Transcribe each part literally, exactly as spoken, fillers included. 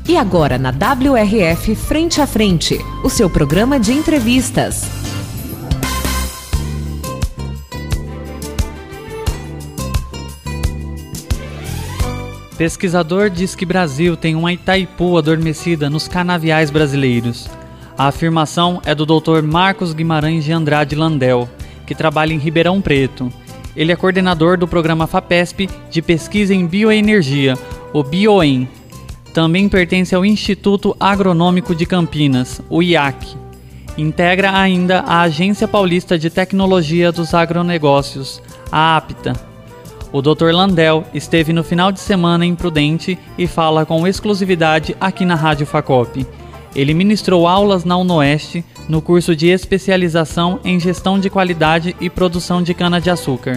E agora na W R F Frente a Frente, o seu programa de entrevistas. Pesquisador diz que Brasil tem uma Itaipu adormecida nos canaviais brasileiros. A afirmação é do doutor Marcos Guimarães de Andrade Landel, que trabalha em Ribeirão Preto. Ele é coordenador do programa FAPESP de pesquisa em bioenergia, o BioEn. Também pertence ao Instituto Agronômico de Campinas, o I A C. Integra ainda a Agência Paulista de Tecnologia dos Agronegócios, a APTA. O doutor Landel esteve no final de semana em Prudente e fala com exclusividade aqui na Rádio Facop. Ele ministrou aulas na UnoOeste no curso de especialização em gestão de qualidade e produção de cana-de-açúcar.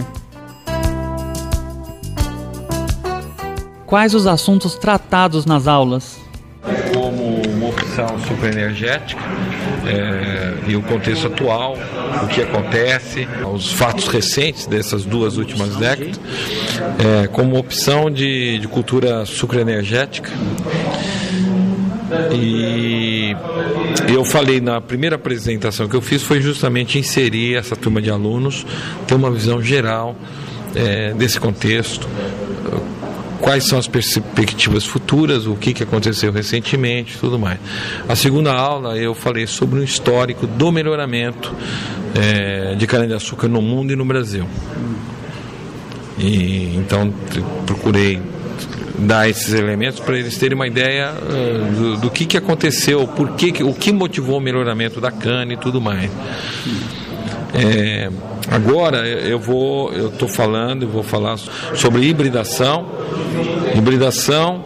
Quais os assuntos tratados nas aulas? Como uma opção superenergética é, e o contexto atual, o que acontece, os fatos recentes dessas duas últimas décadas, é, como opção de, de cultura sucroenergética. E eu falei na primeira apresentação que eu fiz foi justamente inserir essa turma de alunos, ter uma visão geral é, desse contexto, quais são as perspectivas futuras, o que, que aconteceu recentemente e tudo mais. A segunda aula eu falei sobre um histórico do melhoramento é, de cana-de-açúcar no mundo e no Brasil. E, então procurei dar esses elementos para eles terem uma ideia uh, do, do que, que aconteceu, por que, o que motivou o melhoramento da cana e tudo mais. É, agora eu vou, eu estou falando, eu vou falar sobre hibridação, hibridação,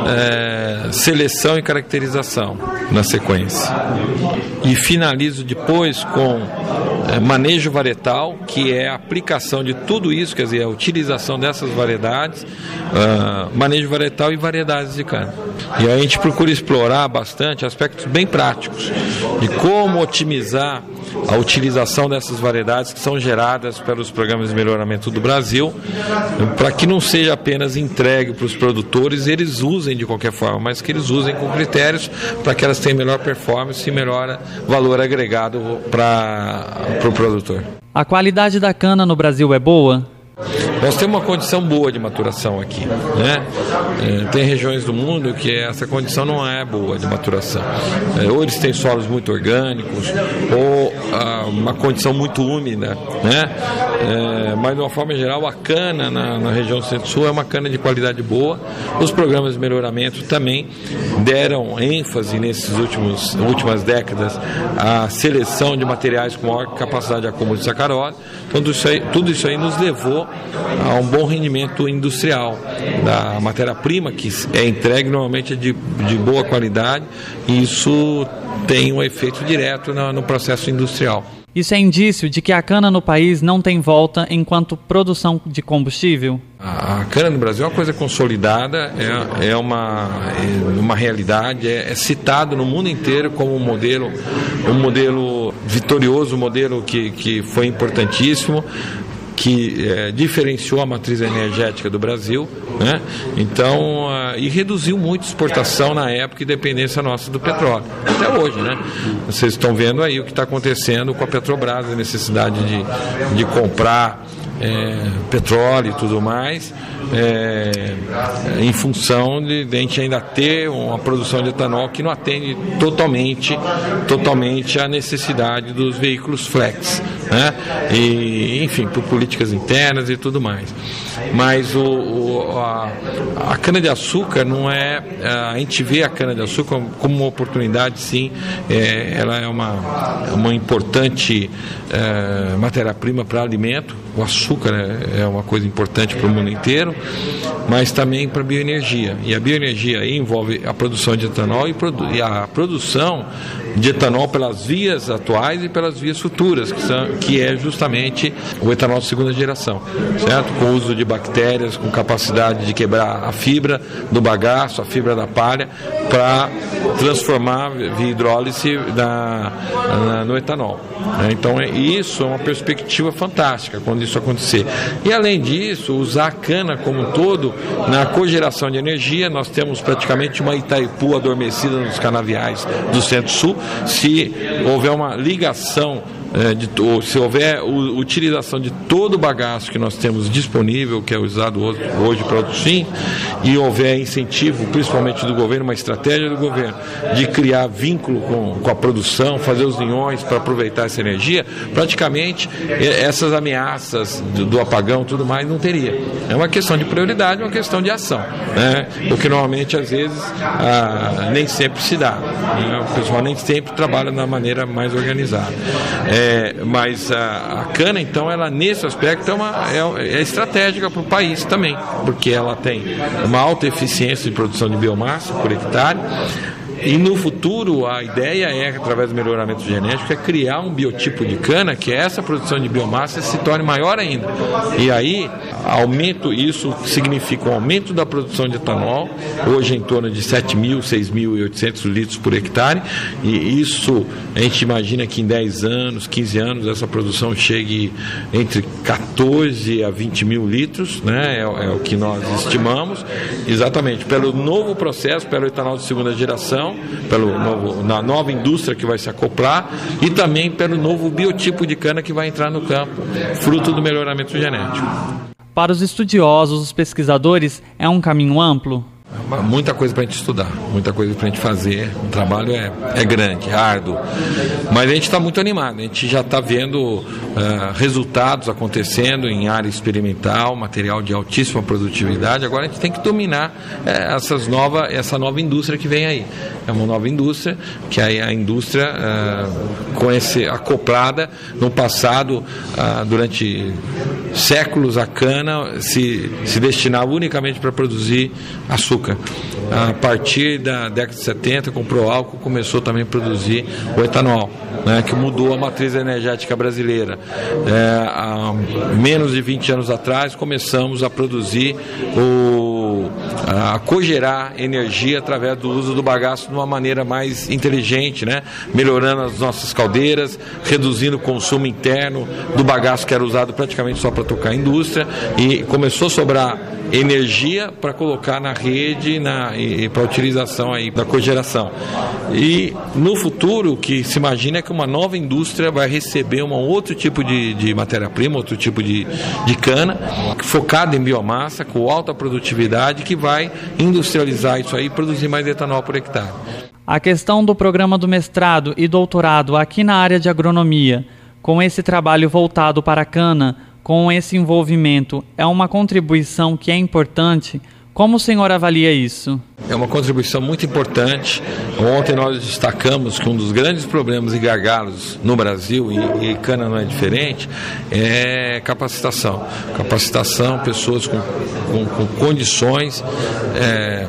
é, seleção e caracterização na sequência. E finalizo depois com é, manejo varietal, que é a aplicação de tudo isso, quer dizer, a utilização dessas variedades, uh, manejo varietal e variedades de cana. E aí a gente procura explorar bastante aspectos bem práticos de como otimizar a utilização dessas variedades que são geradas pelos programas de melhoramento do Brasil, para que não seja apenas entregue para os produtores, eles usem de qualquer forma, mas que eles usem com critérios para que elas tenham melhor performance e melhor valor agregado para o pro produtor. A qualidade da cana no Brasil é boa? Nós temos uma condição boa de maturação aqui, né? É, tem regiões do mundo que essa condição não é boa de maturação. É, ou eles têm solos muito orgânicos, ou ah, uma condição muito úmida, né? É, mas de uma forma geral, a cana na, na região centro-sul é uma cana de qualidade boa. Os programas de melhoramento também deram ênfase nesses últimos últimas décadas à seleção de materiais com maior capacidade de acúmulo de sacarose. Então, tudo isso aí, tudo isso aí nos levou a um bom rendimento industrial da matéria-prima, que é entregue normalmente de, de boa qualidade, e isso tem um efeito direto no, no processo industrial. Isso é indício de que a cana no país não tem volta enquanto produção de combustível? A, a cana no Brasil é uma coisa consolidada, é, é, uma, é uma realidade, é, é citado no mundo inteiro como um modelo, um modelo vitorioso, um modelo que, que foi importantíssimo, que é, diferenciou a matriz energética do Brasil, né? Então, uh, e reduziu muito a exportação na época e dependência nossa do petróleo, até hoje, né? Vocês estão vendo aí o que está acontecendo com a Petrobras, a necessidade de, de comprar é, petróleo e tudo mais, é, em função de, de a gente ainda ter uma produção de etanol que não atende totalmente, totalmente à necessidade dos veículos flex, né? E, enfim, por políticas internas e tudo mais. Mas o, o, a, a cana-de-açúcar não é... A gente vê a cana-de-açúcar como uma oportunidade, sim. É, ela é uma, uma importante é, matéria-prima para alimento. O açúcar é, é uma coisa importante para o mundo inteiro, mas também para a bioenergia. E a bioenergia aí envolve a produção de etanol e, produ- e a produção de etanol pelas vias atuais e pelas vias futuras, que, são, que é justamente o etanol de segunda geração, certo? Com o uso de bactérias, com capacidade de quebrar a fibra do bagaço, a fibra da palha, para transformar via hidrólise na, na, no etanol. Então, isso é uma perspectiva fantástica quando isso acontecer. E, além disso, usar a cana como um todo na cogeração de energia. Nós temos praticamente uma Itaipu adormecida nos canaviais do Centro-Sul. Se houver uma ligação, É, de, ou se houver u, utilização de todo o bagaço que nós temos disponível, que é usado hoje, hoje para outros fins, e houver incentivo, principalmente do governo, uma estratégia do governo, de criar vínculo com, com a produção, fazer os linhões para aproveitar essa energia, praticamente essas ameaças do, do apagão e tudo mais não teria. É uma questão de prioridade, uma questão de ação, né? O que normalmente, às vezes, ah, nem sempre se dá, né? O pessoal nem sempre trabalha da maneira mais organizada. É, É, mas a, a cana, então, ela nesse aspecto é, uma, é, é estratégica para o país também, porque ela tem uma alta eficiência de produção de biomassa por hectare. E no futuro a ideia é, através do melhoramento genético, é criar um biotipo de cana que essa produção de biomassa se torne maior ainda. E aí, aumento, isso significa um aumento da produção de etanol, hoje em torno de sete mil, seis mil e oitocentos litros por hectare, e isso a gente imagina que em dez anos, quinze anos, essa produção chegue entre quatorze a vinte mil litros, né? É, é o que nós estimamos, exatamente pelo novo processo, pelo etanol de segunda geração, pelo novo, na nova indústria que vai se acoplar, e também pelo novo biotipo de cana que vai entrar no campo, fruto do melhoramento genético. Para os estudiosos, os pesquisadores, é um caminho amplo? Muita coisa para a gente estudar, muita coisa para a gente fazer. O trabalho é, é grande, é árduo, mas a gente está muito animado. A gente já está vendo uh, resultados acontecendo em área experimental, material de altíssima produtividade. Agora a gente tem que dominar uh, essas nova, essa nova indústria que vem aí. É uma nova indústria, que é a indústria uh, com esse, acoplada. No passado, uh, durante séculos, a cana se, se destinava unicamente para produzir açúcar. A partir da década de setenta, com o Proálcool, começou também a produzir o etanol, né, que mudou a matriz energética brasileira. É, há menos de vinte anos atrás, começamos a produzir, o, a cogerar energia através do uso do bagaço de uma maneira mais inteligente, né, melhorando as nossas caldeiras, reduzindo o consumo interno do bagaço que era usado praticamente só para tocar a indústria, e começou a sobrar energia para colocar na rede na, e, e para utilização aí da cogeração. E no futuro, o que se imagina é que uma nova indústria vai receber um outro tipo de, de matéria-prima, outro tipo de, de cana, focada em biomassa, com alta produtividade, que vai industrializar isso aí e produzir mais etanol por hectare. A questão do programa do mestrado e doutorado aqui na área de agronomia, com esse trabalho voltado para a cana, com esse envolvimento, é uma contribuição que é importante? Como o senhor avalia isso? É uma contribuição muito importante. Ontem nós destacamos que um dos grandes problemas e gargalos no Brasil, e, e cana não é diferente, é capacitação. Capacitação, pessoas com, com, com condições é,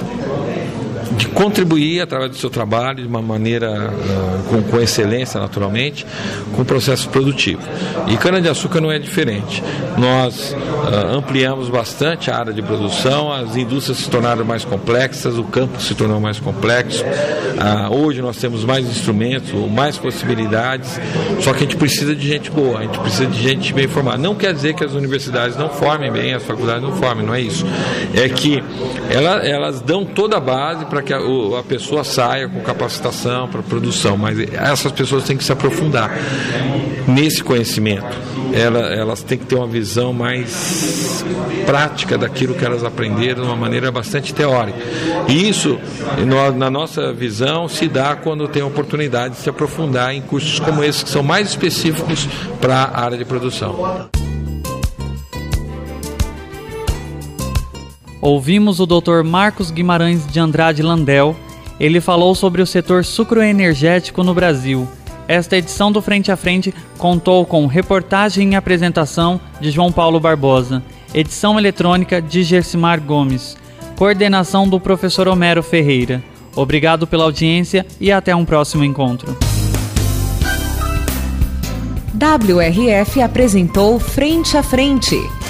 de contribuir através do seu trabalho de uma maneira uh, com, com excelência, naturalmente, com o processo produtivo. E cana-de-açúcar não é diferente. Nós uh, ampliamos bastante a área de produção, as indústrias se tornaram mais complexas, o campo se tornou mais complexo. Uh, hoje nós temos mais instrumentos, mais possibilidades, só que a gente precisa de gente boa, a gente precisa de gente bem formada. Não quer dizer que as universidades não formem bem, as faculdades não formem, não é isso. É que ela, elas dão toda a base para que a, a pessoa saia com capacitação para produção, mas essas pessoas têm que se aprofundar nesse conhecimento. Ela, elas têm que ter uma visão mais prática daquilo que elas aprenderam de uma maneira bastante teórica. E isso, na nossa visão, se dá quando tem a oportunidade de se aprofundar em cursos como esses, que são mais específicos para a área de produção. Ouvimos o doutor Marcos Guimarães de Andrade Landel. Ele falou sobre o setor sucroenergético no Brasil. Esta edição do Frente a Frente contou com reportagem e apresentação de João Paulo Barbosa, edição eletrônica de Gersimar Gomes, coordenação do professor Homero Ferreira. Obrigado pela audiência e até um próximo encontro. W R F apresentou Frente a Frente.